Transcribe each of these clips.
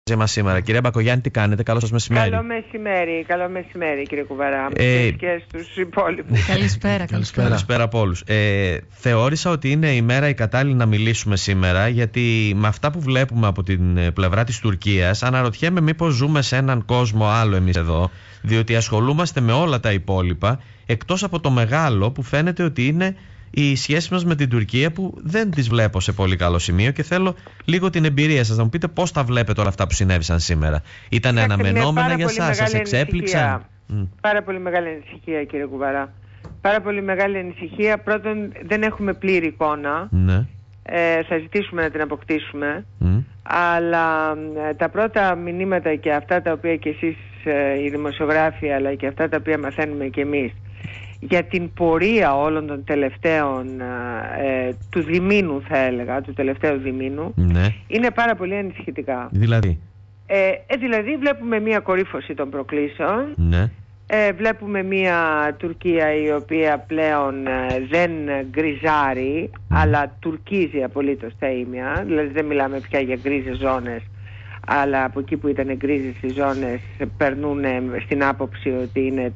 Μας σήμερα. Κυρία Μπακογιάννη, τι κάνετε? Καλό σας μεσημέρι. Καλό μεσημέρι κύριε Κουβαρά και στους υπόλοιπους. Καλησπέρα από όλους. Θεώρησα ότι είναι η μέρα η κατάλληλη να μιλήσουμε σήμερα, γιατί με αυτά που βλέπουμε από την πλευρά της Τουρκίας αναρωτιέμαι μήπως ζούμε σε έναν κόσμο άλλο εμείς εδώ, διότι ασχολούμαστε με όλα τα υπόλοιπα εκτός από το μεγάλο που φαίνεται ότι είναι η σχέση μας με την Τουρκία, που δεν τις βλέπω σε πολύ καλό σημείο και θέλω λίγο την εμπειρία σας να μου πείτε πώς τα βλέπετε όλα αυτά που συνέβησαν σήμερα. Ήταν αναμενόμενα για σας εξέπληξαν? Πάρα πολύ μεγάλη ανησυχία κύριε Κουβαρά. Πάρα πολύ μεγάλη ανησυχία. Πρώτον, δεν έχουμε πλήρη εικόνα. Ναι. Θα ζητήσουμε να την αποκτήσουμε. Αλλά τα πρώτα μηνύματα και αυτά τα οποία και εσείς οι δημοσιογράφοι, αλλά και αυτά τα οποία μαθαίνουμε και εμείς για την πορεία όλων των τελευταίων του διμήνου, θα έλεγα, του τελευταίου διμήνου, ναι, είναι πάρα πολύ ανησυχητικά. Δηλαδή βλέπουμε μια κορύφωση των προκλήσεων. Ναι. Βλέπουμε μια Τουρκία η οποία πλέον δεν γκριζάρει, αλλά τουρκίζει απολύτως τα ίμια. Δηλαδή δεν μιλάμε πια για γκρίζες ζώνες, αλλά από εκεί που ήταν γκρίζες οι ζώνες περνούν στην άποψη ότι είναι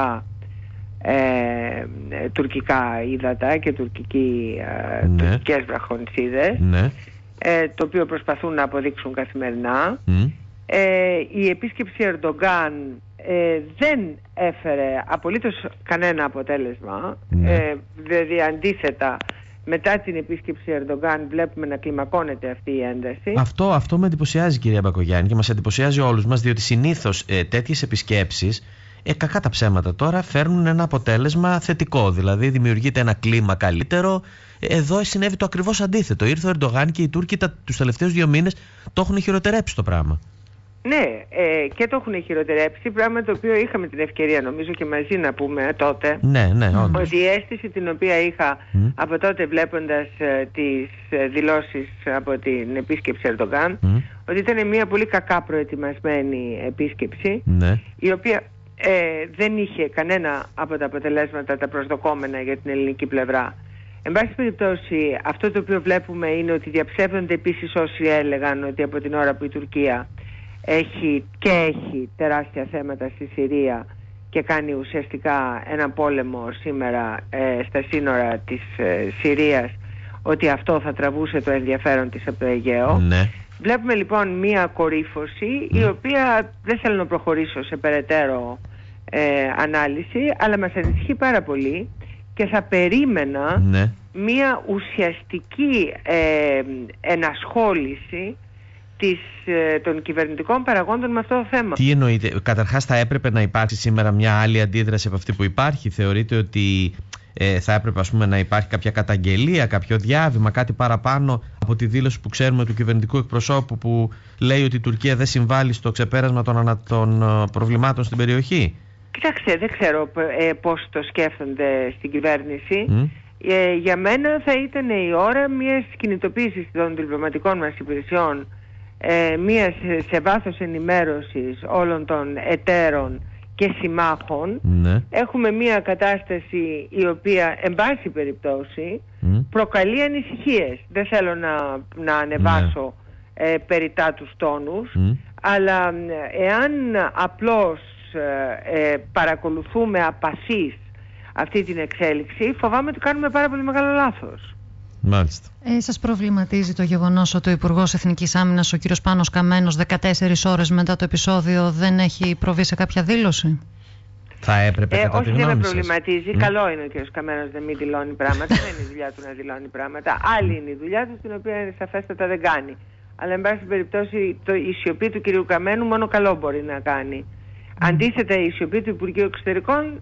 τουρκικά ύδατα και τουρκικές βραχονισίδες, ναι, το οποίο προσπαθούν να αποδείξουν καθημερινά. Η επίσκεψη Ερντογκάν δεν έφερε απολύτως κανένα αποτέλεσμα. Δηλαδή αντίθετα, μετά την επίσκεψη Ερντογκάν βλέπουμε να κλιμακώνεται αυτή η ένταση. Αυτό με εντυπωσιάζει, κυρία Μπακογιάννη, και μας εντυπωσιάζει όλους μας, διότι συνήθως τέτοιες επισκέψεις, κακά τα ψέματα τώρα, φέρνουν ένα αποτέλεσμα θετικό. Δηλαδή δημιουργείται ένα κλίμα καλύτερο. Εδώ συνέβη το ακριβώς αντίθετο. Ήρθε ο Ερντογάν και οι Τούρκοι τους τελευταίους 2 μήνες το έχουν χειροτερέψει το πράγμα. Ναι, και το έχουν χειροτερέψει, πράγμα το οποίο είχαμε την ευκαιρία νομίζω και μαζί να πούμε τότε. Ναι, όντως. Ότι η αίσθηση την οποία είχα από τότε βλέποντας τις δηλώσεις από την επίσκεψη Ερντογκάν, ότι ήταν μια πολύ κακά προετοιμασμένη επίσκεψη, ναι, η οποία δεν είχε κανένα από τα αποτελέσματα τα προσδοκόμενα για την ελληνική πλευρά. Εν πάση περιπτώσει, αυτό το οποίο βλέπουμε είναι ότι διαψεύδονται επίσης όσοι έλεγαν ότι από την ώρα που η Τουρκία έχει τεράστια θέματα στη Συρία και κάνει ουσιαστικά έναν πόλεμο σήμερα στα σύνορα της Συρίας, ότι αυτό θα τραβούσε το ενδιαφέρον της από το Αιγαίο. Ναι. Βλέπουμε λοιπόν μία κορύφωση, η οποία δεν θέλω να προχωρήσω σε περαιτέρω ανάλυση, αλλά μας ανησυχεί πάρα πολύ και θα περίμενα μία ουσιαστική ενασχόληση των κυβερνητικών παραγόντων με αυτό το θέμα. Τι εννοείτε? Καταρχάς θα έπρεπε να υπάρξει σήμερα μια άλλη αντίδραση από αυτή που υπάρχει? Θεωρείτε ότι θα έπρεπε, ας πούμε, να υπάρχει κάποια καταγγελία, κάποιο διάβημα, κάτι παραπάνω από τη δήλωση που ξέρουμε του κυβερνητικού εκπροσώπου που λέει ότι η Τουρκία δεν συμβάλλει στο ξεπέρασμα των προβλημάτων στην περιοχή? Κοιτάξτε, δεν ξέρω πώς το σκέφτονται στην κυβέρνηση. Για μένα θα ήταν η ώρα μιας κινητοποίησης των διπλωματικών μας υπηρεσιών, μιας σε βάθος ενημέρωσης όλων των εταίρων και συμμάχων. Έχουμε μια κατάσταση η οποία εν πάση περιπτώσει προκαλεί ανησυχίες. Δεν θέλω να ανεβάσω περιτά τους τόνους, αλλά εάν απλώς παρακολουθούμε απαθείς αυτή την εξέλιξη, φοβάμαι ότι κάνουμε πάρα πολύ μεγάλο λάθος. Μάλιστα. Σας προβληματίζει το γεγονός ότι ο Υπουργός Εθνικής Άμυνας, ο κύριος Πάνος Καμένος, 14 ώρες μετά το επεισόδιο δεν έχει προβεί σε κάποια δήλωση? Θα έπρεπε κατά τη γνώμη σας? Όχι, δεν με προβληματίζει. Καλό είναι ο κύριος Καμένος να μην δηλώνει πράγματα. Δεν είναι η δουλειά του να δηλώνει πράγματα. Άλλη είναι η δουλειά του, την οποία σαφέστατα δεν κάνει. Αλλά εν πάση περιπτώσει η σιωπή του κυρίου Καμένου μόνο καλό μπορεί να κάνει. Αντίθετα, η σιωπή του Υπουργείου Εξωτερικών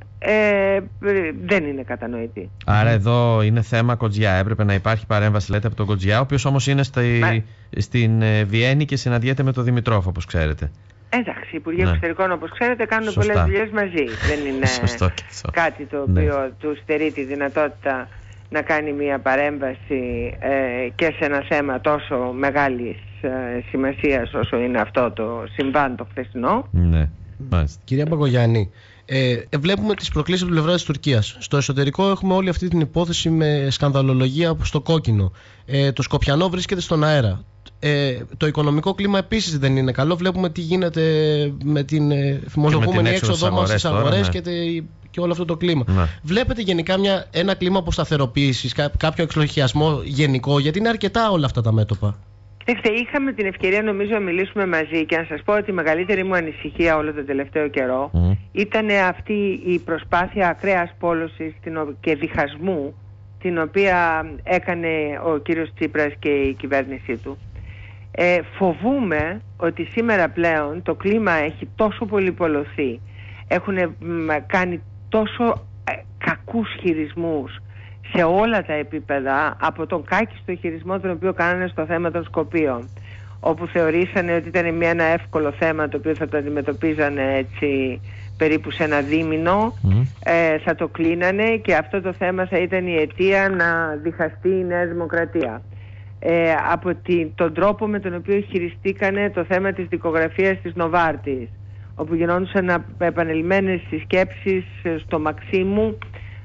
δεν είναι κατανοητή. Άρα εδώ είναι θέμα Κοτζιά. Έπρεπε να υπάρχει παρέμβαση, λέτε, από τον Κοτζιά, ο οποίος όμως είναι στην Βιέννη και συναντιέται με τον Δημητρόφ, όπως ξέρετε. Εντάξει, οι Υπουργοί Εξωτερικών, όπως ξέρετε, κάνουν πολλές δουλειές μαζί. Δεν είναι κάτι το οποίο του στερεί τη δυνατότητα να κάνει μια παρέμβαση και σε ένα θέμα τόσο μεγάλης σημασίας όσο είναι αυτό το συμβάν το χθεσινό. Ναι. Κυρία Μπακογιάννη, βλέπουμε τις προκλήσεις από την πλευρά της Τουρκίας. Στο εσωτερικό έχουμε όλη αυτή την υπόθεση με σκανδαλολογία στο κόκκινο. Το Σκοπιανό βρίσκεται στον αέρα. Το οικονομικό κλίμα επίσης δεν είναι καλό. Βλέπουμε τι γίνεται με την φημολογούμενη έξοδό μας στις αγορές, ναι, και όλο αυτό το κλίμα. Ναι. Βλέπετε γενικά ένα κλίμα αποσταθεροποίησης, κάποιο εξλοχιασμό γενικό, γιατί είναι αρκετά όλα αυτά τα μέτωπα? Είχαμε την ευκαιρία νομίζω να μιλήσουμε μαζί και να σας πω ότι η μεγαλύτερη μου ανησυχία όλο τον τελευταίο καιρό ήταν αυτή η προσπάθεια ακραίας πόλωσης και διχασμού την οποία έκανε ο κύριος Τσίπρας και η κυβέρνησή του. Φοβούμαι ότι σήμερα πλέον το κλίμα έχει τόσο πολύ πολλωθεί, έχουν κάνει τόσο κακούς χειρισμούς σε όλα τα επίπεδα, από τον κάκιστο χειρισμό τον οποίο κάνανε στο θέμα των Σκοπίων, όπου θεωρήσανε ότι ήταν ένα εύκολο θέμα το οποίο θα το αντιμετωπίζανε έτσι περίπου σε ένα δίμηνο, θα το κλείνανε και αυτό το θέμα θα ήταν η αιτία να διχαστεί η Νέα Δημοκρατία. Από τον τρόπο με τον οποίο χειριστήκανε το θέμα της δικογραφίας της Νοβάρτης, όπου γινόντουσαν επανελειμμένες συσκέψεις στο Μαξίμου,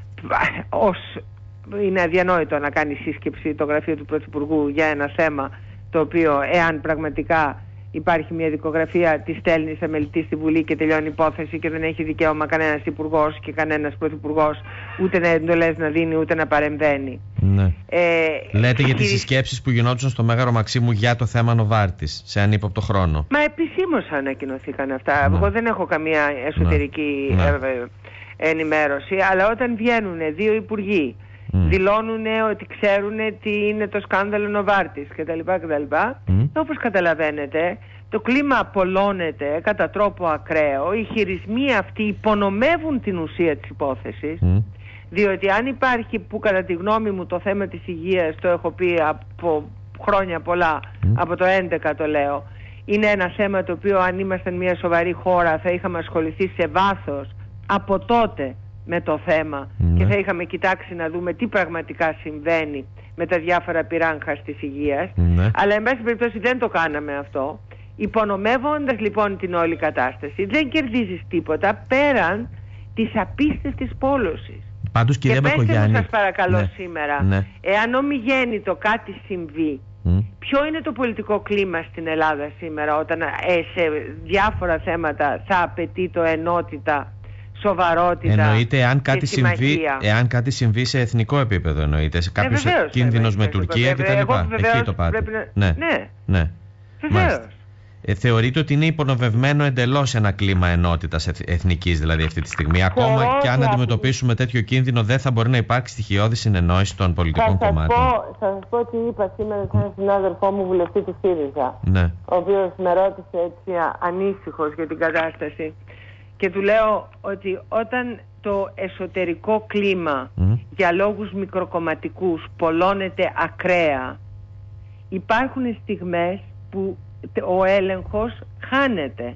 είναι αδιανόητο να κάνει σύσκεψη το γραφείο του Πρωθυπουργού για ένα θέμα το οποίο, εάν πραγματικά υπάρχει μια δικογραφία, τη στέλνει σε μελητή στη Βουλή και τελειώνει η υπόθεση και δεν έχει δικαίωμα κανένας υπουργός και κανένας πρωθυπουργός ούτε να εντολές να δίνει ούτε να παρεμβαίνει. Ναι. Λέτε για τις συσκέψεις που γινόντουσαν στο Μέγαρο Μαξίμου για το θέμα Νοβάρτης σε ανύποπτο χρόνο? Μα επισήμως ανακοινωθήκαν αυτά. Ναι. Εγώ δεν έχω καμία εσωτερική ενημέρωση, αλλά όταν βγαίνουν δύο υπουργοί, δηλώνουν ότι ξέρουν τι είναι το σκάνδαλο Νοβάρτης κτλ. Όπως καταλαβαίνετε, το κλίμα απολώνεται κατά τρόπο ακραίο. Οι χειρισμοί αυτοί υπονομεύουν την ουσία της υπόθεσης, διότι αν υπάρχει, που κατά τη γνώμη μου το θέμα της υγείας, το έχω πει από χρόνια πολλά, από το 2011 το λέω, είναι ένα θέμα το οποίο αν ήμασταν μια σοβαρή χώρα θα είχαμε ασχοληθεί σε βάθος από τότε με το θέμα και θα είχαμε κοιτάξει να δούμε τι πραγματικά συμβαίνει με τα διάφορα πυράγχα της υγείας, αλλά εν πάση περιπτώσει δεν το κάναμε αυτό, υπονομεύοντας λοιπόν την όλη κατάσταση. Δεν κερδίζεις τίποτα πέραν της απίστευτης πόλωσης. Πάντως, και πέστε μου σας παρακαλώ σήμερα, εάν ομιγέννητο κάτι συμβεί, ποιο είναι το πολιτικό κλίμα στην Ελλάδα σήμερα, όταν σε διάφορα θέματα θα απαιτεί το ενότητα, σοβαρότητα. Εννοείται εάν κάτι συμβεί σε εθνικό επίπεδο, εννοείται. Σε κάποιος κίνδυνος με Τουρκία κτλ. Εκεί το πάτε. Ναι. Βεβαίως. Θεωρείτε ότι είναι υπονομευμένο εντελώς ένα κλίμα ενότητας εθνικής, δηλαδή αυτή τη στιγμή? Ακόμα και αν αντιμετωπίσουμε τέτοιο κίνδυνο, δεν θα μπορεί να υπάρξει στοιχειώδη συνεννόηση των πολιτικών κομμάτων? Θα σας πω τι είπα σήμερα σε έναν συνάδελφό μου, βουλευτή του ΣΥΡΙΖΑ, ο οποίος με ρώτησε έτσι ανήσυχος για την κατάσταση. Και του λέω ότι όταν το εσωτερικό κλίμα για λόγους μικροκομματικούς πολλώνεται ακραία, υπάρχουν στιγμές που ο έλεγχος χάνεται.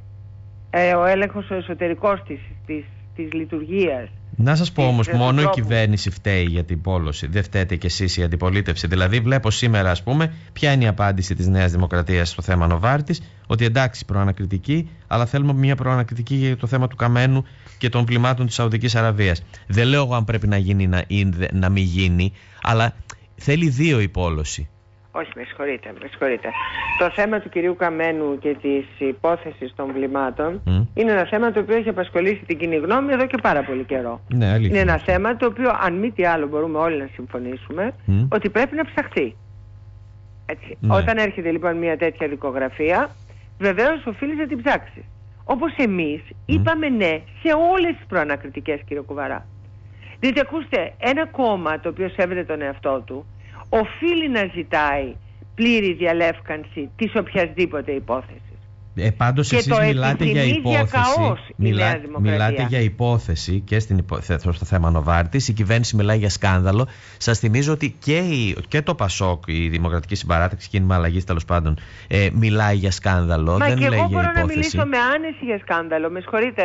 Ο έλεγχος ο εσωτερικός της λειτουργίας. Να σας πω όμως, μόνο η κυβέρνηση φταίει για την πόλωση, δεν φταίτε κι εσείς η αντιπολίτευση? Δηλαδή βλέπω σήμερα, ας πούμε, ποια είναι η απάντηση της Νέας Δημοκρατίας στο θέμα Νοβάρτης, ότι εντάξει, προανακριτική, αλλά θέλουμε μια προανακριτική για το θέμα του Καμένου και των πλημμάτων της Σαουδικής Αραβίας. Δεν λέω εγώ αν πρέπει να γίνει να μην γίνει, αλλά θέλει δύο η πόλωση. Όχι, με συγχωρείτε. Το θέμα του κυρίου Καμένου και της υπόθεσης των βλημάτων είναι ένα θέμα το οποίο έχει απασχολήσει την κοινή γνώμη εδώ και πάρα πολύ καιρό. Ναι, είναι ένα θέμα το οποίο, αν μη τι άλλο, μπορούμε όλοι να συμφωνήσουμε ότι πρέπει να ψαχθεί. Έτσι. Ναι. Όταν έρχεται λοιπόν μια τέτοια δικογραφία, βεβαίως οφείλει να την ψάξει. Όπως εμείς είπαμε ναι σε όλες τις προανακριτικές, κύριε Κουβαρά. Διότι ακούστε, ένα κόμμα το οποίο σέβεται τον εαυτό του οφείλει να ζητάει πλήρη διαλεύκανση της οποιασδήποτε υπόθεσης. Πάντως εσείς μιλάτε για υπόθεση. Μιλάτε για υπόθεση και στο θέμα Νοβάρτης. Η κυβέρνηση μιλάει για σκάνδαλο. Σας θυμίζω ότι και το ΠΑΣΟΚ, η Δημοκρατική Συμπαράταξη, κίνημα αλλαγής τέλος πάντων, μιλάει για σκάνδαλο. Μα δεν και εγώ μπορώ να μιλήσω με άνεση για σκάνδαλο. Με συγχωρείτε.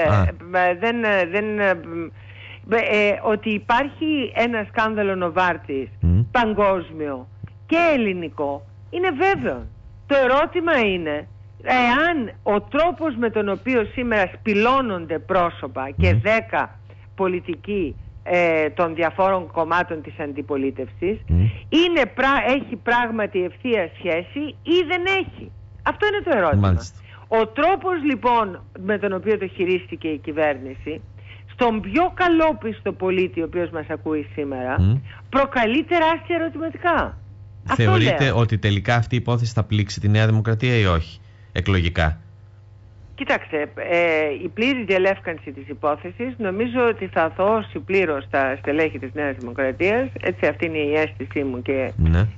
Ότι υπάρχει ένα σκάνδαλο Νοβάρτης παγκόσμιο και ελληνικό είναι βέβαιο. Το ερώτημα είναι εάν ο τρόπος με τον οποίο σήμερα σπηλώνονται πρόσωπα και 10 πολιτικοί των διαφόρων κομμάτων της αντιπολίτευσης, έχει πράγματι ευθεία σχέση ή δεν έχει? Αυτό είναι το ερώτημα. Μάλιστα. Ο τρόπος λοιπόν με τον οποίο το χειρίστηκε η κυβέρνηση στον πιο καλόπιστο πολίτη ο οποίος μας ακούει σήμερα προκαλεί τεράστια ερωτηματικά. Θεωρείτε ότι τελικά αυτή η υπόθεση θα πλήξει τη Νέα Δημοκρατία ή όχι, εκλογικά? Κοιτάξτε, η πλήρη διαλεύκανση της υπόθεσης νομίζω ότι θα αθωώσει πλήρως τα στελέχη της Νέας Δημοκρατίας. Έτσι, αυτή είναι η αίσθησή μου και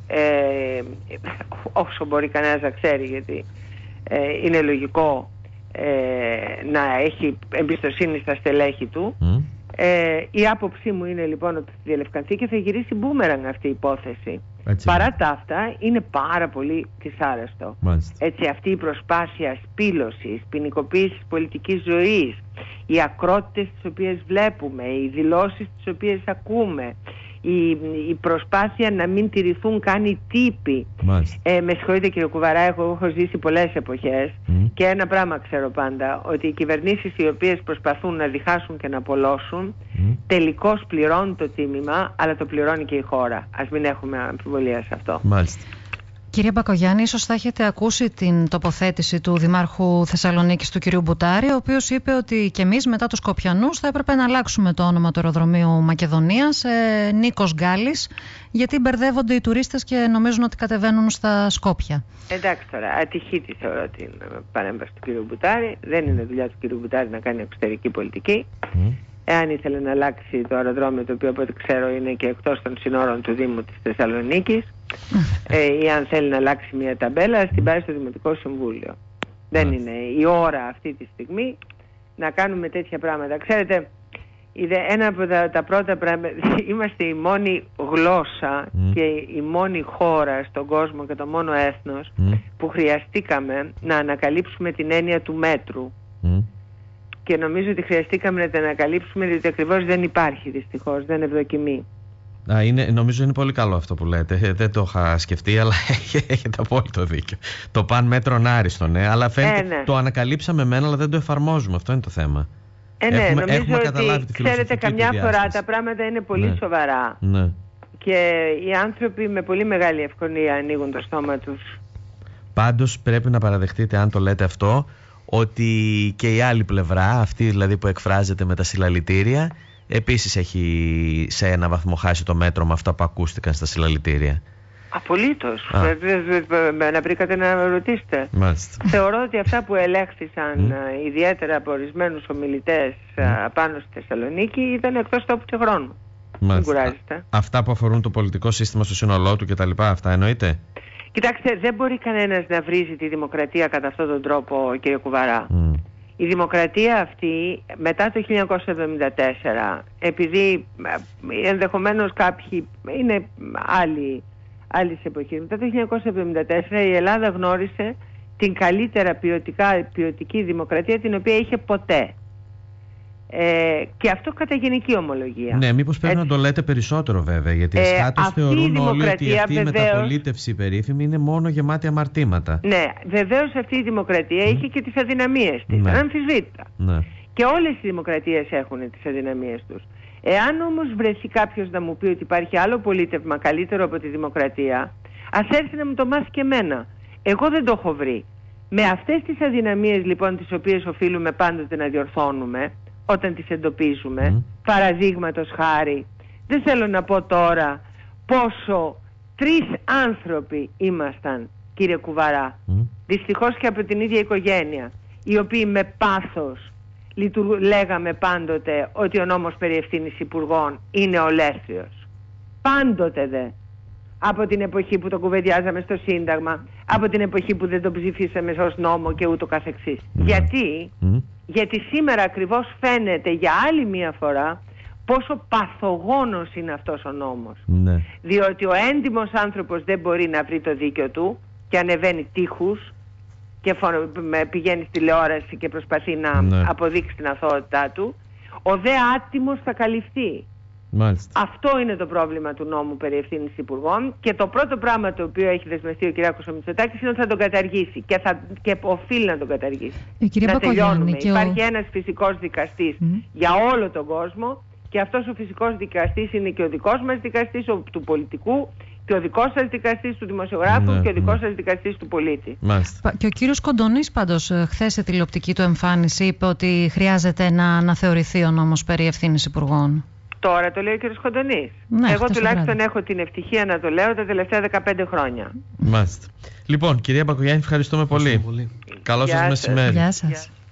όσο μπορεί κανένας να ξέρει, γιατί είναι λογικό να έχει εμπιστοσύνη στα στελέχη του. Η άποψή μου είναι λοιπόν ότι θα διαλευκανθεί και θα γυρίσει μπούμερανγκ αυτή η υπόθεση. Έτσι. Παρά τα αυτά είναι πάρα πολύ δυσάρεστο. Έτσι, αυτή η προσπάθεια σπήλωσης, ποινικοποίησης πολιτικής ζωής, οι ακρότητες τις οποίες βλέπουμε, οι δηλώσεις τις οποίες ακούμε, η προσπάθεια να μην τηρηθούν καν οι τύποι. Με συγχωρείτε κύριε Κουβαρά, έχω ζήσει πολλές εποχές και ένα πράγμα ξέρω πάντα, ότι οι κυβερνήσεις οι οποίες προσπαθούν να διχάσουν και να απολώσουν τελικώς πληρώνουν το τίμημα, αλλά το πληρώνει και η χώρα. Ας μην έχουμε αμφιβολία σε αυτό. Μάλιστα. Κύριε Μπακογιάννη, ίσως θα έχετε ακούσει την τοποθέτηση του Δημάρχου Θεσσαλονίκης του κυρίου Μπουτάρη, ο οποίος είπε ότι και εμείς μετά τους Σκοπιανούς θα έπρεπε να αλλάξουμε το όνομα του αεροδρομίου Μακεδονίας, Νίκος Γκάλης, γιατί μπερδεύονται οι τουρίστες και νομίζουν ότι κατεβαίνουν στα Σκόπια. Εντάξει τώρα, ατυχή θεωρώ την παρέμβαση του κυρίου Μπουτάρη. Δεν είναι δουλειά του κυρίου Μπουτάρη να κάνει εξωτερική πολιτική. Εάν ήθελε να αλλάξει το αεροδρόμιο, το οποίο από ό,τι ξέρω είναι και εκτός των συνόρων του Δήμου της Θεσσαλονίκης, ή αν θέλει να αλλάξει μια ταμπέλα, την πάει στο Δημοτικό Συμβούλιο. Δεν είναι η ώρα αυτή τη στιγμή να κάνουμε τέτοια πράγματα. Ξέρετε, ένα από τα πρώτα πράγματα, είμαστε η μόνη γλώσσα και η μόνη χώρα στον κόσμο και το μόνο έθνος που χρειαστήκαμε να ανακαλύψουμε την έννοια του μέτρου. Και νομίζω ότι χρειαστήκαμε να την ανακαλύψουμε, διότι ακριβώς δεν υπάρχει, δυστυχώς, δεν ευδοκιμεί. Νομίζω είναι πολύ καλό αυτό που λέτε. Δεν το είχα σκεφτεί, αλλά έχετε απόλυτο δίκιο. Το παν μέτρον άριστον, αλλά φαίνεται το ανακαλύψαμε μένα, αλλά δεν το εφαρμόζουμε. Αυτό είναι το θέμα. Νομίζω ότι, ξέρετε, καμιά φορά τα πράγματα είναι πολύ σοβαρά. Και οι άνθρωποι με πολύ μεγάλη ευκολία ανοίγουν το στόμα τους. Πάντως πρέπει να παραδεχτείτε, αν το λέτε αυτό, ότι και η άλλη πλευρά, αυτή δηλαδή που εκφράζεται με τα συλλαλητήρια, επίσης έχει σε ένα βαθμό χάσει το μέτρο με αυτά που ακούστηκαν στα συλλαλητήρια. Απολύτως. Να βρήκατε να ρωτήσετε. Μάλιστα. Θεωρώ ότι αυτά που ελέγχθησαν ιδιαίτερα από ορισμένους ομιλητές πάνω στη Θεσσαλονίκη ήταν εκτός τόπου και χρόνου. Μην κουράζεστε. Αυτά που αφορούν το πολιτικό σύστημα στο σύνολό του κτλ. Αυτά εννοείται? Κοιτάξτε, δεν μπορεί κανένας να βρίζει τη δημοκρατία κατά αυτόν τον τρόπο, κύριε Κουβαρά. Η δημοκρατία αυτή μετά το 1974, επειδή ενδεχομένως κάποιοι είναι άλλης εποχής, μετά το 1974 η Ελλάδα γνώρισε την καλύτερα ποιοτική δημοκρατία την οποία είχε ποτέ. Και αυτό κατά γενική ομολογία. Ναι, μήπως πρέπει να το λέτε περισσότερο βέβαια, γιατί εσχάτως θεωρούν όλοι ότι αυτή η μεταπολίτευση περίφημη είναι μόνο γεμάτη αμαρτήματα. Ναι, βεβαίως αυτή η δημοκρατία είχε και τις αδυναμίες της, αναμφισβήτητα. Και όλες οι δημοκρατίες έχουν τις αδυναμίες τους. Εάν όμως βρεθεί κάποιος να μου πει ότι υπάρχει άλλο πολίτευμα καλύτερο από τη δημοκρατία, ας έρθει να μου το μάθει και εμένα. Εγώ δεν το έχω βρει. Με αυτές τις αδυναμίες λοιπόν τις οποίες οφείλουμε πάντοτε να διορθώνουμε όταν τις εντοπίζουμε, παραδείγματος χάρη, δεν θέλω να πω τώρα πόσο 3 άνθρωποι ήμασταν, κύριε Κουβαρά, δυστυχώς και από την ίδια οικογένεια, οι οποίοι με πάθος λέγαμε πάντοτε ότι ο νόμος περί ευθύνης υπουργών είναι ολέθριος. Πάντοτε δε. Από την εποχή που το κουβεντιάζαμε στο Σύνταγμα, από την εποχή που δεν το ψηφίσαμε ως νόμο και ούτω καθεξής. Γιατί σήμερα ακριβώς φαίνεται για άλλη μία φορά πόσο παθογόνος είναι αυτός ο νόμος. Διότι ο έντιμος άνθρωπος δεν μπορεί να βρει το δίκιο του και ανεβαίνει τείχους και πηγαίνει στη τηλεόραση και προσπαθεί να αποδείξει την αθωότητά του. Ο δε άτιμος θα καλυφθεί. Αυτό είναι το πρόβλημα του νόμου περί ευθύνης υπουργών, και το πρώτο πράγμα το οποίο έχει δεσμευτεί ο Κυριάκος ο Μητσοτάκης είναι ότι θα τον καταργήσει και οφείλει να τον καταργήσει. Να τελειώνουμε. Υπάρχει ένας φυσικός δικαστής για όλο τον κόσμο Και αυτός ο φυσικός δικαστής είναι και ο δικός μας δικαστής, του πολιτικού, και ο δικός σας δικαστής του δημοσιογράφου, και ο δικός σας δικαστής του πολίτη. Μάλιστα. Και ο κύριος Κοντονής πάντως χθες σε τηλεοπτική του εμφάνιση είπε ότι χρειάζεται να αναθεωρηθεί ο νόμος περί ευθύνης υπουργών. Τώρα το λέει ο κύριος Κοντονής. Ναι, εγώ τουλάχιστον έχω την ευτυχία να το λέω τα τελευταία 15 χρόνια. Μάλιστα. Λοιπόν, κυρία Μπακογιάννη, ευχαριστούμε πολύ. Καλό σας μεσημέρι. Γεια σας.